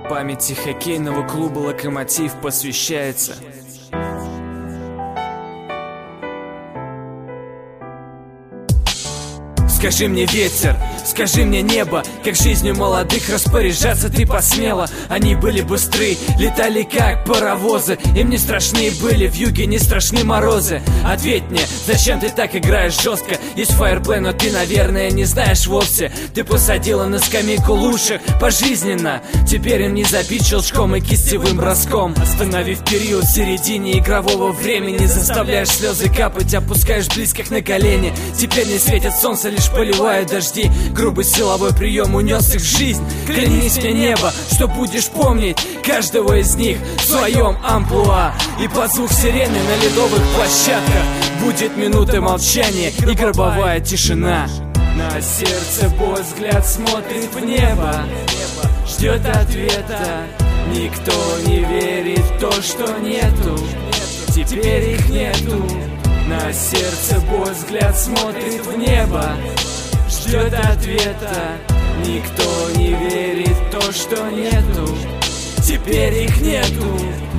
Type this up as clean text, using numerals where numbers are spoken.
Памяти хоккейного клуба «Локомотив» посвящается. Скажи мне, ветер, скажи мне, небо, как жизнью молодых распоряжаться ты посмела. Они были быстры, летали как паровозы, им не страшны были вьюги, не страшны морозы. Ответь мне, зачем ты так играешь жестко? Есть фаерплей, но ты, наверное, не знаешь вовсе. Ты посадила на скамейку лучших пожизненно. Теперь им не забить щелчком и кистевым броском. Остановив период в середине игрового времени, заставляешь слезы капать, опускаешь близких на колени. Теперь не светит солнце, лишь поливают дожди. Грубый силовой прием унес их в жизнь. Клянись мне, небо, что будешь помнить каждого из них в своем амплуа. И под звук сирены на ледовых площадках будет минута молчания и гробовая тишина. На сердце бой, взгляд смотрит в небо, ждет ответа. Никто не верит в то, что нету, теперь их нету. На сердце бой, взгляд смотрит в небо, ждет ответа. Никто не верит в то, что нету, теперь их нету.